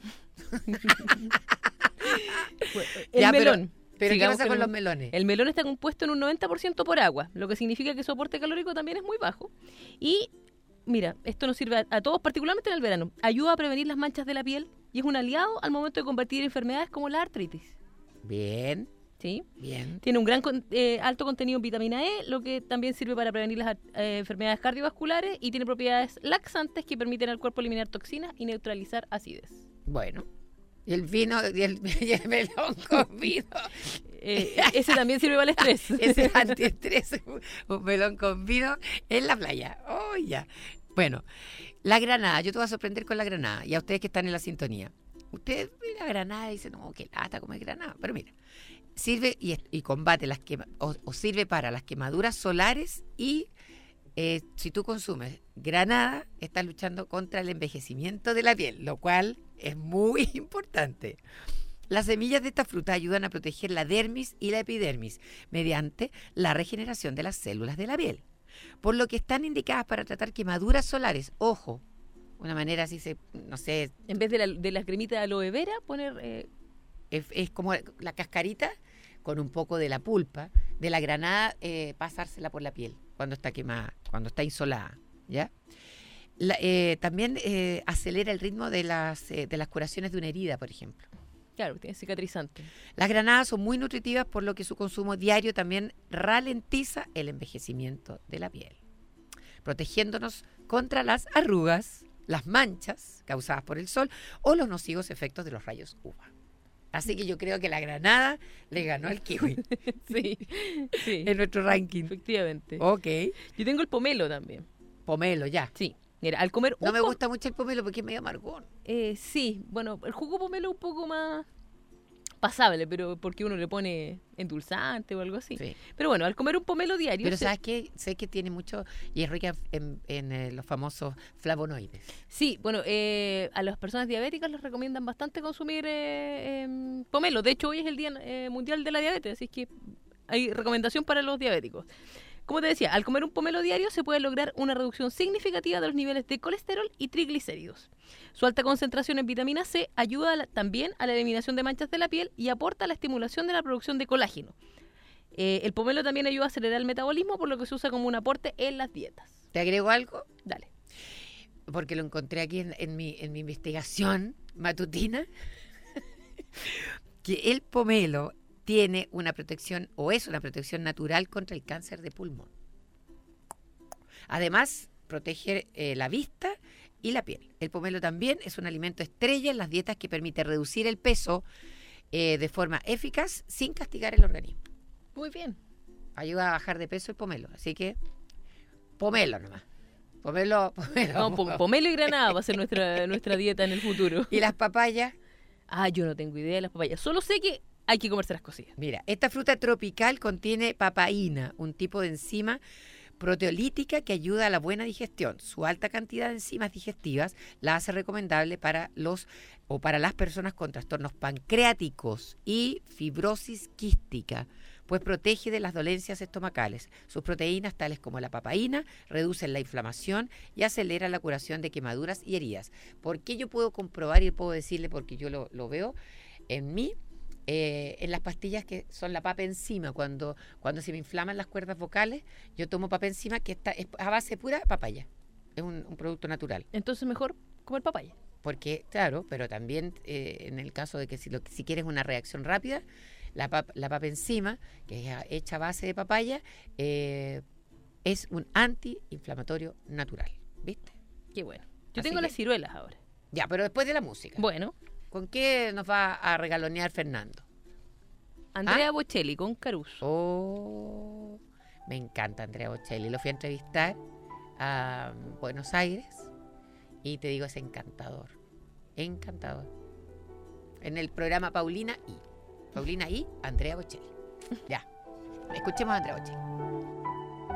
El Ya, pero- melón. Pero ¿qué Sigamos pasa con el- los melones? El melón está compuesto en un noventa por ciento por agua, lo que significa que su aporte calórico también es muy bajo. Y, mira, esto nos sirve a, a todos, particularmente en el verano. Ayuda a prevenir las manchas de la piel y es un aliado al momento de combatir enfermedades como la artritis. Bien, ¿Sí? bien. Tiene un gran con- eh, alto contenido en vitamina E, lo que también sirve para prevenir las eh, enfermedades cardiovasculares y tiene propiedades laxantes que permiten al cuerpo eliminar toxinas y neutralizar acidez. Bueno. Y el vino y el, y el melón con vino. Eh, ese también sirve para el estrés. Ese antiestrés, un melón con vino en la playa. Oh, ya. Bueno, la granada, yo te voy a sorprender con la granada. Y a ustedes que están en la sintonía. Ustedes ven la granada y dicen, no, qué lata comer granada. Pero mira, sirve y, y combate las quema, o, o sirve para las quemaduras solares y eh, si tú consumes granada, estás luchando contra el envejecimiento de la piel, lo cual es muy importante. Las semillas de esta fruta ayudan a proteger la dermis y la epidermis mediante la regeneración de las células de la piel, por lo que están indicadas para tratar quemaduras solares. Ojo, una manera así, se, no sé, En vez de la, de la cremita de aloe vera, poner... eh, es, es como la cascarita con un poco de la pulpa de la granada, eh, pasársela por la piel cuando está quemada, cuando está insolada, ¿ya? La- eh, también eh, acelera el ritmo de las, eh, de las curaciones de una herida, por ejemplo. claro, tiene cicatrizante. Las granadas son muy nutritivas, por lo que su consumo diario también ralentiza el envejecimiento de la piel, protegiéndonos contra las arrugas, las manchas causadas por el sol o los nocivos efectos de los rayos U V A. Así que yo creo que la granada le ganó al kiwi Sí, sí, en nuestro ranking. efectivamente. Ok, Yo tengo el pomelo también. pomelo ya. Sí, mira, al comer un No me pom- gusta mucho el pomelo porque es medio amargón. Eh, sí, bueno, el jugo pomelo un poco más pasable, pero porque uno le pone endulzante o algo así. Sí. Pero bueno, al comer un pomelo diario... Pero se- ¿sabes qué? Sé que tiene mucho y es rica en, en, eh, los famosos flavonoides. Sí, bueno, eh, a las personas diabéticas les recomiendan bastante consumir eh, em, pomelo. De hecho, hoy es el Día eh, Mundial de la Diabetes, así que hay recomendación para los diabéticos. Como te decía, al comer un pomelo diario se puede lograr una reducción significativa de los niveles de colesterol y triglicéridos. Su alta concentración en vitamina C ayuda a la- también a la eliminación de manchas de la piel y aporta a la estimulación de la producción de colágeno. Eh, el pomelo también ayuda a acelerar el metabolismo, por lo que se usa como un aporte en las dietas. ¿Te agrego algo? Dale. Porque lo encontré aquí en, en mi, en mi investigación matutina, que el pomelo tiene una protección, o es una protección natural contra el cáncer de pulmón. Además, protege eh, la vista y la piel. El pomelo también es un alimento estrella en las dietas que permite reducir el peso eh, de forma eficaz sin castigar el organismo. Muy bien. Ayuda a bajar de peso el pomelo, así que pomelo nomás. Pomelo, pomelo. No, pom- pomelo y granada va a ser nuestra, nuestra dieta en el futuro. Y las papayas. Ah, yo no tengo idea de las papayas. Solo sé que hay que comerse las cocidas. Mira, esta fruta tropical contiene papaína, un tipo de enzima proteolítica que ayuda a la buena digestión. Su alta cantidad de enzimas digestivas la hace recomendable para los o para las personas con trastornos pancreáticos y fibrosis quística, pues protege de las dolencias estomacales. Sus proteínas, tales como la papaína, reducen la inflamación y aceleran la curación de quemaduras y heridas. ¿Por qué yo puedo comprobar y puedo decirle, porque yo lo, lo veo en mí? Eh, en las pastillas que son la papa enzima, cuando, cuando se me inflaman las cuerdas vocales, yo tomo papa enzima, que está, es a base pura papaya, es un, un producto natural. Entonces mejor comer papaya. Porque, claro, pero también eh, en el caso de que si, lo, si quieres una reacción rápida, la, pap, la papa enzima, que es hecha a base de papaya, eh, es un antiinflamatorio natural, ¿viste? Qué bueno. Yo Así tengo que- las ciruelas ahora. Ya, pero después de la música. Bueno, ¿Con qué nos va a regalonear Fernando? Andrea Bocelli con Caruso. Oh, me encanta Andrea Bocelli. Lo fui a entrevistar a Buenos Aires y te digo, es encantador. Encantador. En el programa Paulina I. Paulina I, Andrea Bocelli. Ya. Escuchemos a Andrea Bocelli.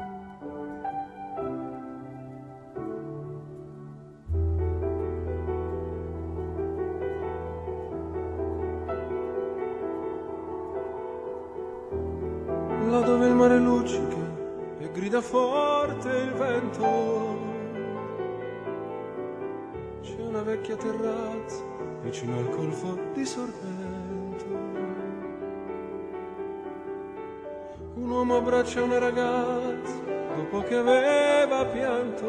Là dove il mare luccica e grida forte il vento, c'è una vecchia terrazza vicino al golfo di Sorrento. Un uomo abbraccia una ragazza dopo che aveva pianto,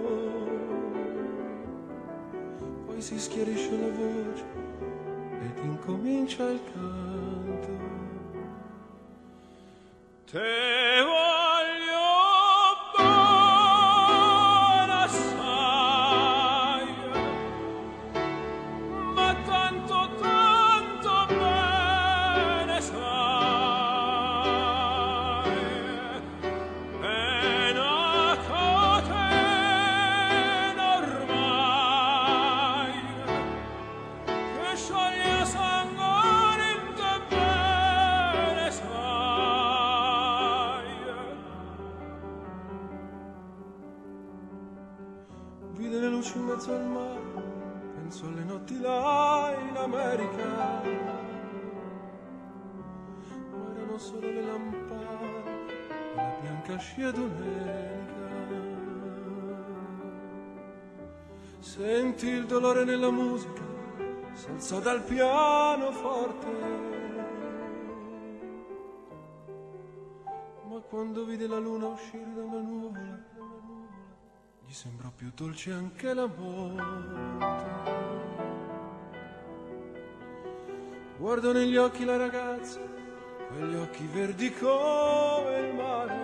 poi si schiarisce la voce ed incomincia il canto. Te voglio bene assai, ma tanto, tanto bene sai, è una catena ormai, che scioglie sangue in te bene sai. Vide le luci in mezzo al mare, penso alle notti là in America, ma erano solo le lampade e la bianca scia domenica. Senti il dolore nella musica, s'alzò dal pianoforte, ma quando vide la luna uscire da una nuvola, gli sembrò più dolce anche la morte. Guardo negli occhi la ragazza, quegli occhi verdi come il mare,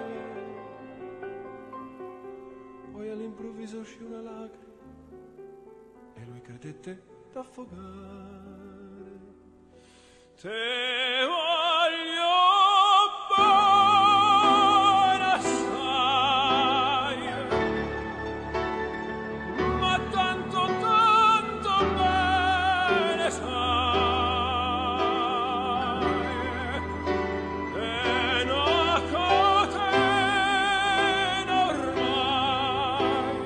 poi all'improvviso uscì una lacrima e lui credette d'affogare. Te voglio bene assai, ma tanto tanto bene sai, e non catena ormai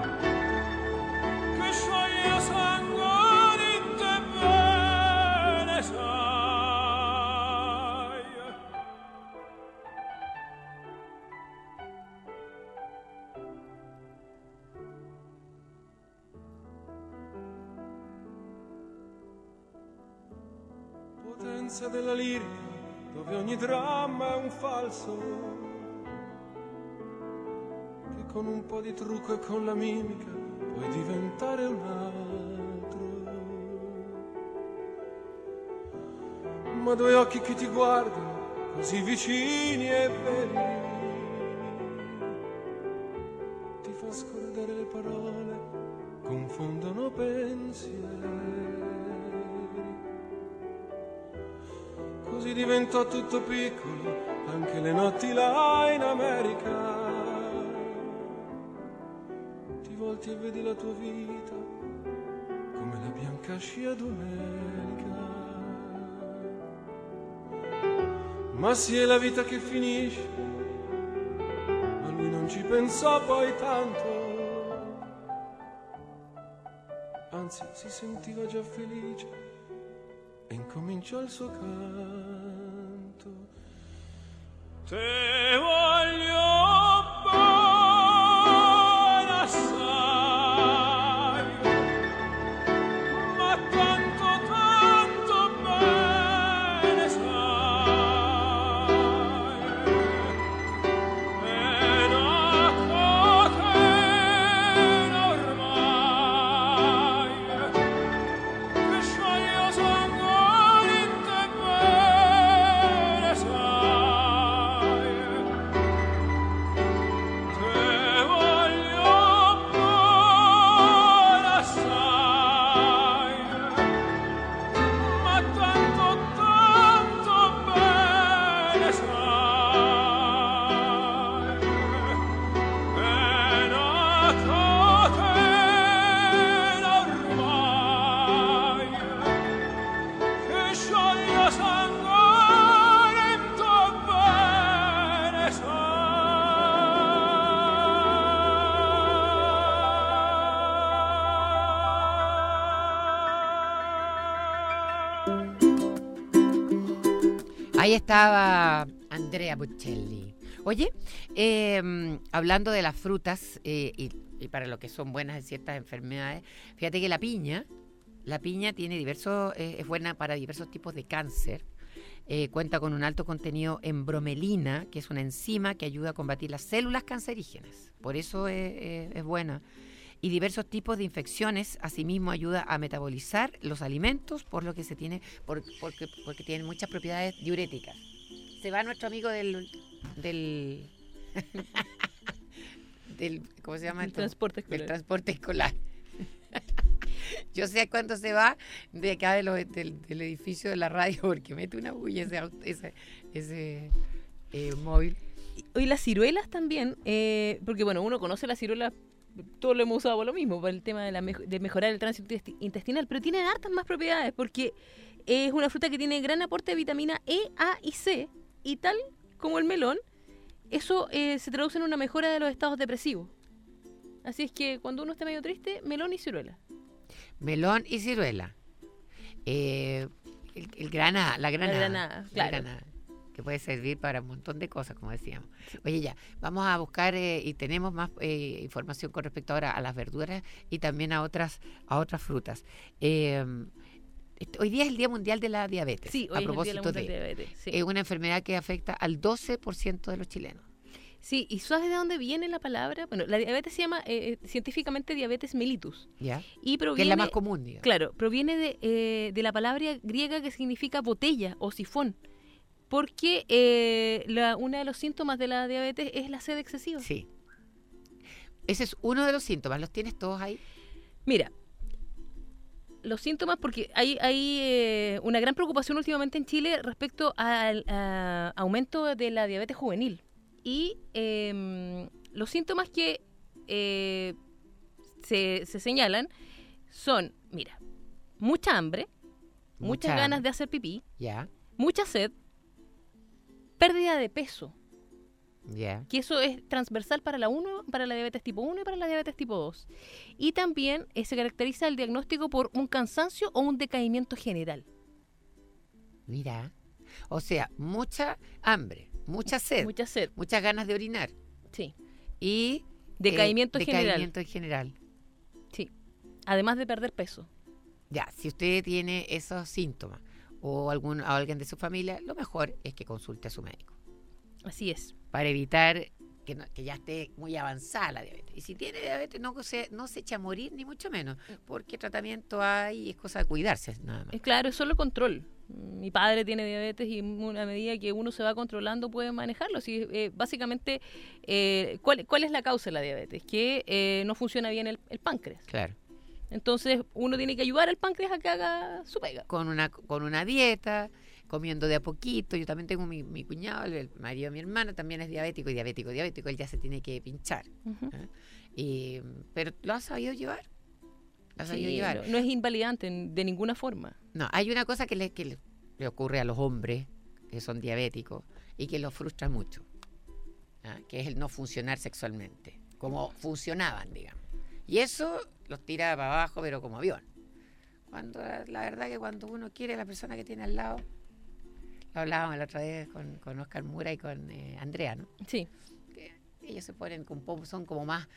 che scioglie sangue in te bene sai. Potenza della lirica, dove ogni dramma è un falso, che con un po' di trucco e con la mimica puoi diventare un altro. Ma due occhi che ti guardano così vicini e veri, ti fa scordare le parole, confondono pensieri. Così diventò tutto piccolo, anche le notti là in America. Ti volti e vedi la tua vita come la bianca scia domenica. Ma sì, è la vita che finisce, ma lui non ci pensò poi tanto, anzi si sentiva già felice e incominciò il suo canto. Te voglio bene assai, ma tanto tanto bene sai, e non catena ormai che scioglie sangue in te bene sai. Te voglio bene assai, ma tanto tanto bene sai, e non catena ormai che scioglie sangue in te bene Ahí estaba Andrea Bocelli. Oye, eh, hablando de las frutas eh, y, y para lo que son buenas en ciertas enfermedades, fíjate que la piña, la piña tiene diversos, eh, es buena para diversos tipos de cáncer. Eh, cuenta con un alto contenido en bromelina, que es una enzima que ayuda a combatir las células cancerígenas. Por eso es, es, es buena. Y diversos tipos de infecciones, asimismo ayuda a metabolizar los alimentos, por lo que se tiene, por, porque, porque tiene muchas propiedades diuréticas. Se va nuestro amigo del, del, del ¿cómo se llama El esto? transporte escolar. Del transporte escolar. Yo sé cuándo se va de acá de los, del, del edificio de la radio, porque mete una bulla ese, auto- ese, ese eh, móvil. Y las ciruelas también, eh, porque bueno, uno conoce las ciruelas, todos lo hemos usado por lo mismo, por el tema de, la mejo- de mejorar el tránsito intesti- intestinal, pero tiene hartas más propiedades, porque es una fruta que tiene gran aporte de vitamina E, A y C, y tal como el melón, eso eh, se traduce en una mejora de los estados depresivos. Así es que cuando uno está medio triste, melón y ciruela. melón y ciruela. Eh, el, el granada, la granada. granada, la claro. granada, que puede servir para un montón de cosas, como decíamos. Oye, ya, vamos a buscar eh, y tenemos más eh, información con respecto ahora a las verduras y también a otras a otras frutas. Eh, est- hoy día es el Día Mundial de la Diabetes. Sí, hoy a es el Día de la propósito Mundial de, de Diabetes, sí. es una enfermedad que afecta al doce por ciento de los chilenos. Sí, ¿y sabes de dónde viene la palabra? Bueno, la diabetes se llama eh, científicamente diabetes mellitus. ¿Ya? Y Que proviene, es la más común, digamos. Claro, proviene de, eh, de la palabra griega que significa botella o sifón. Porque eh, la, uno de los síntomas de la diabetes es la sed excesiva. Sí. Ese es uno de los síntomas. ¿Los tienes todos ahí? Mira, los síntomas, porque hay, hay eh, una gran preocupación últimamente en Chile respecto al a aumento de la diabetes juvenil. Y eh, los síntomas que eh, se, se señalan son, mira, mucha hambre, muchas Mucha ganas hambre. de hacer pipí, Ya, mucha sed, pérdida de peso, ya. que eso es transversal para la uno, para la diabetes tipo uno y para la diabetes tipo dos. Y también eh, se caracteriza el diagnóstico por un cansancio o un decaimiento general. Mira. O sea, mucha hambre, mucha sed, Mucha sed, muchas ganas de orinar sí. y Decaimiento eh, general, decaimiento en general. sí. Además de perder peso. Ya, si usted tiene esos síntomas o algún a alguien de su familia, lo mejor es que consulte a su médico Así es. para evitar que, no- que ya esté muy avanzada la diabetes. Y si tiene diabetes, no se, no se echa a morir, ni mucho menos, porque tratamiento hay y es cosa de cuidarse, nada más. Es claro, es solo control. Mi padre tiene diabetes y una medida que uno se va controlando puede manejarlo. Así, eh, básicamente, eh, ¿cuál, ¿cuál es la causa de la diabetes? Que eh, no funciona bien el, el páncreas. Claro. Entonces, uno tiene que ayudar al páncreas a que haga su pega. Con una, con una dieta, comiendo de a poquito. Yo también tengo mi, mi cuñado, el, el marido de mi hermana, también es diabético, y diabético, diabético. Él ya se tiene que pinchar. Ujú. ¿eh? Y, pero lo ha sabido llevar. Lo ha sabido Sí, llevar. no, no es invalidante en- de ninguna forma. No, hay una cosa que le, que le, le ocurre a los hombres que son diabéticos y que los frustra mucho, ¿ah? Que es el no funcionar sexualmente, como funcionaban, digamos. Y eso los tira para abajo, pero como avión. Cuando la, la verdad que cuando uno quiere a la persona que tiene al lado, lo hablábamos la otra vez con, con Oscar Mura y con eh, Andrea, ¿no? Sí, Que ellos se ponen, con po- son como más...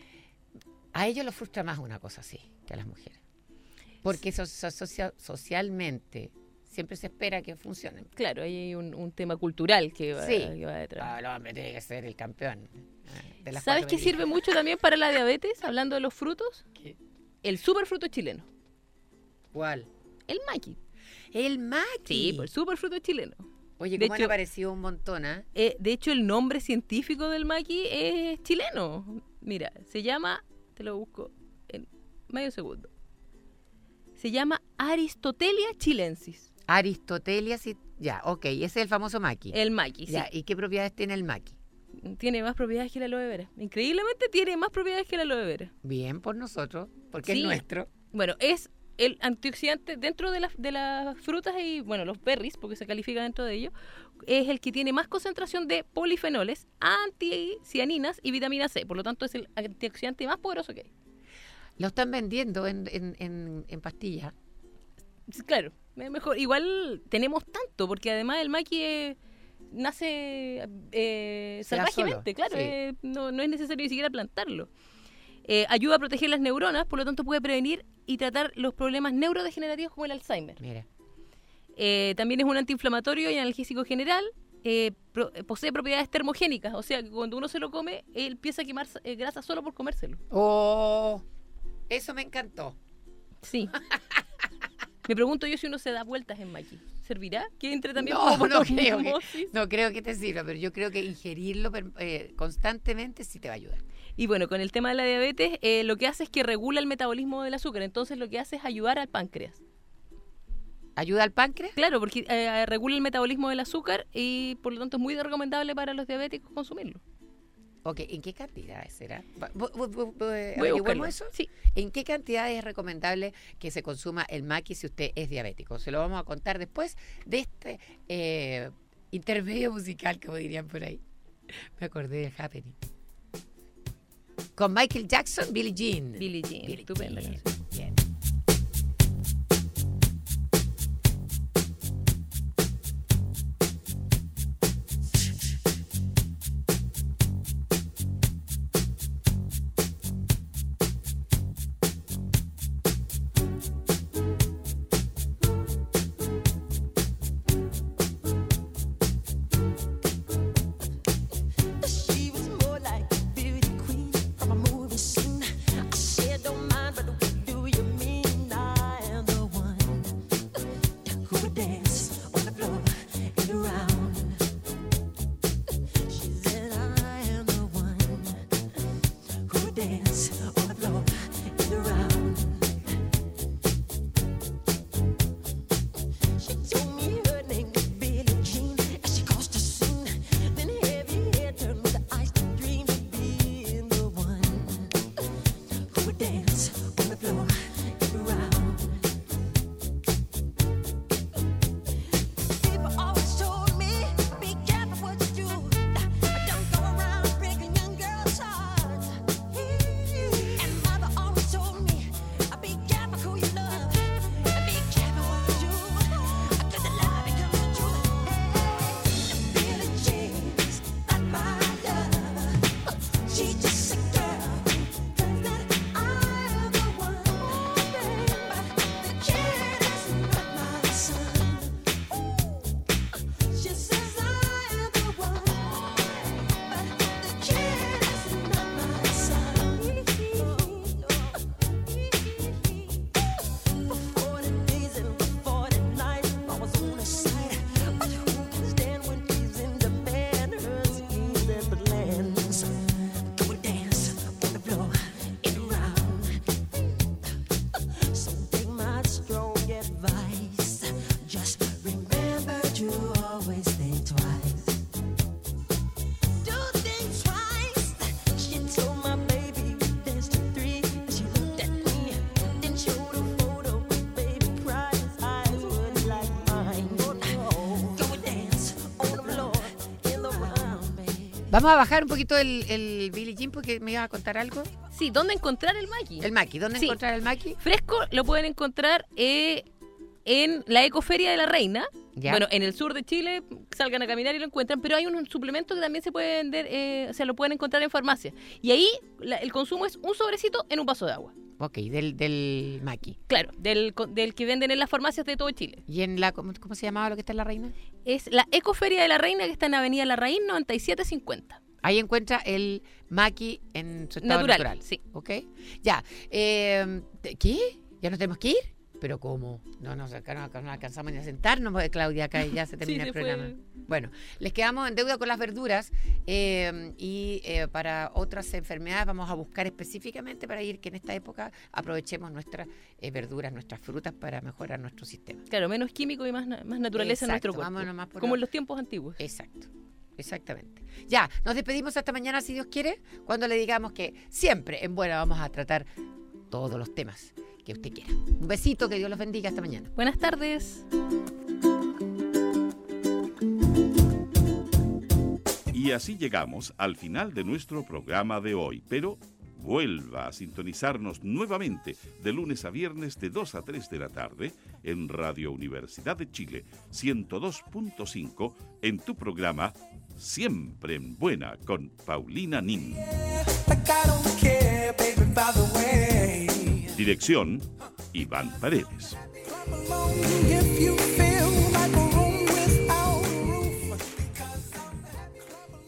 A ellos los frustra más una cosa así que a las mujeres. Porque so- so- socia- socialmente siempre se espera que funcionen. claro, ahí hay un, un tema cultural que va, Sí. que va detrás. Ah, el hombre tiene que ser el campeón. ah, de las ¿Sabes cuatro qué medidas. sirve mucho también para la diabetes? Hablando de los frutos, ¿Qué? el superfruto chileno, ¿Cuál? el maqui. El maqui. Sí, pues el superfruto chileno. Oye, de cómo han hecho- aparecido un montón, ¿ah? Eh, de hecho, el nombre científico del maqui es chileno. Mira, se llama, te lo busco en medio segundo. Se llama Aristotelia chilensis. Aristotelia, sí. Ya, ok, ese es el famoso maqui. El maqui, sí. Ya, ¿y qué propiedades tiene el maqui? Tiene más propiedades que la aloe vera. Increíblemente tiene más propiedades que la aloe vera. Bien por nosotros, porque Sí. es nuestro. Bueno, es el antioxidante dentro de las, de las frutas y, bueno, los berries, porque se califica dentro de ellos, es el que tiene más concentración de polifenoles, anticianinas y vitamina C. Por lo tanto, es el antioxidante más poderoso que hay. Lo están vendiendo en, en, en, en pastillas. Sí, claro, es mejor. Igual tenemos tanto, porque además el maqui eh, nace eh, Se da salvajemente, solo, claro, sí. eh, no, no es necesario ni siquiera plantarlo. Eh, ayuda a proteger las neuronas, por lo tanto puede prevenir y tratar los problemas neurodegenerativos como el Alzheimer. Mira. Eh, también es un antiinflamatorio y analgésico general. eh, pro- eh, posee propiedades termogénicas, o sea que cuando uno se lo come, él empieza a quemar eh, grasa solo por comérselo. Oh, eso me encantó. Sí. Me pregunto yo si uno se da vueltas en maqui. ¿Servirá? ¿Que entre también No, como por no creo que- osmosis? No creo que te sirva, pero yo creo que ingerirlo per- eh, constantemente sí te va a ayudar. Y bueno, con el tema de la diabetes, eh, lo que hace es que regula el metabolismo del azúcar. Entonces lo que hace es ayudar al páncreas. ¿Ayuda al páncreas? Claro, porque eh, regula el metabolismo del azúcar y por lo tanto es muy recomendable para los diabéticos consumirlo. Ok, ¿en qué cantidades será? Va- bu- bu- bu- bu- eh, Voy a ¿averiguamos buscarlo. eso? Sí. ¿En qué cantidades es recomendable que se consuma el maqui si usted es diabético? Se lo vamos a contar después de este eh, intermedio musical, como dirían por ahí. Me acordé del Happening. Con Michael Jackson, Billie Jean. Billie Jean, Billie estupenda Jean. canción. Bien. Vamos a bajar un poquito el, el Billie Jean porque me ibas a contar algo. Sí, ¿dónde encontrar el maqui? El maqui, ¿dónde Sí. encontrar el maqui? Fresco lo pueden encontrar eh, en la Ecoferia de la Reina. Ya. Bueno, en el sur de Chile, salgan a caminar y lo encuentran, pero hay un suplemento que también se puede vender, eh, o sea, lo pueden encontrar en farmacia. Y ahí la- el consumo es un sobrecito en un vaso de agua. Ok, del, del maqui. Claro, del, co- del que venden en las farmacias de todo Chile. ¿Y en la, cómo, cómo se llamaba lo que está en la Reina? Es la Ecoferia de la Reina, que está en Avenida La Raíz noventa y siete cincuenta. Ahí encuentra el maqui en su estado natural. Natural, sí. ¿Ok? Ya. Eh, ¿Qué? ¿Ya nos tenemos que ir? ¿Pero cómo? No, no, acá no, acá no alcanzamos ni a sentarnos, porque Claudia, acá ya se termina Sí, el se programa. fue. Bueno, les quedamos en deuda con las verduras eh, y eh, para otras enfermedades vamos a buscar específicamente para ir que en esta época aprovechemos nuestras eh, verduras, nuestras frutas para mejorar nuestro sistema. Claro, menos químico y más, na- más naturaleza en Exacto, nuestro cuerpo. vámonos más por Como lo- en los tiempos antiguos. Exacto, exactamente. Ya, nos despedimos hasta mañana si Dios quiere, cuando le digamos que siempre en Buena vamos a tratar todos los temas que usted quiera. Un besito, que Dios los bendiga, hasta mañana. Buenas tardes. Y así llegamos al final de nuestro programa de hoy, pero vuelva a sintonizarnos nuevamente de lunes a viernes de dos a tres de la tarde en Radio Universidad de Chile ciento dos punto cinco en tu programa Siempre en Buena con Paulina Nin. Like I don't care, baby, by the way. Dirección Iván Paredes. Clap along if you feel